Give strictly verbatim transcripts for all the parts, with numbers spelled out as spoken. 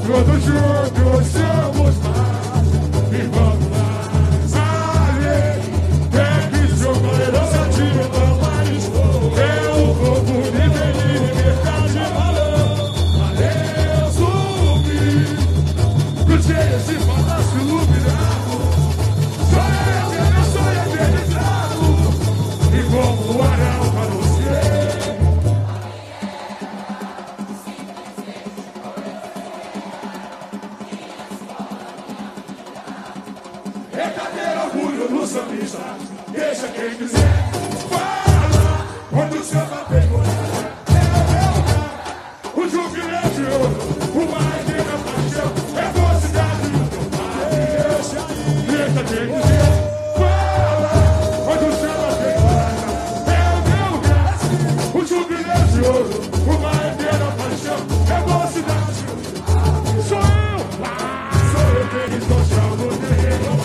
Todos juntos somos mais e vamos mais além. Pegue seu herança de mais. É o povo livre de liberdade e valor. Valeu, zumbi. Pro dia esse palácio iluminado. Só é meu sonho acreditado. E como o aral para você. Verdadeiro orgulho do sambista. Deixa quem quiser fala. Onde o samba pegou é o meu lugar. O jubileu de ouro, o mais de minha paixão. É velocidade do teu pai. Deixa quem quiser fala. Onde o samba pegou é o meu lugar. O jubileu de ouro, o mais de minha paixão. É velocidade. Sou eu, sou eu que eles não chamam de terreno.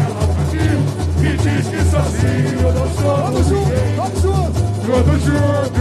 Sozinho eu não sou. Vamos juntos, vamos juntos. Todos juntos.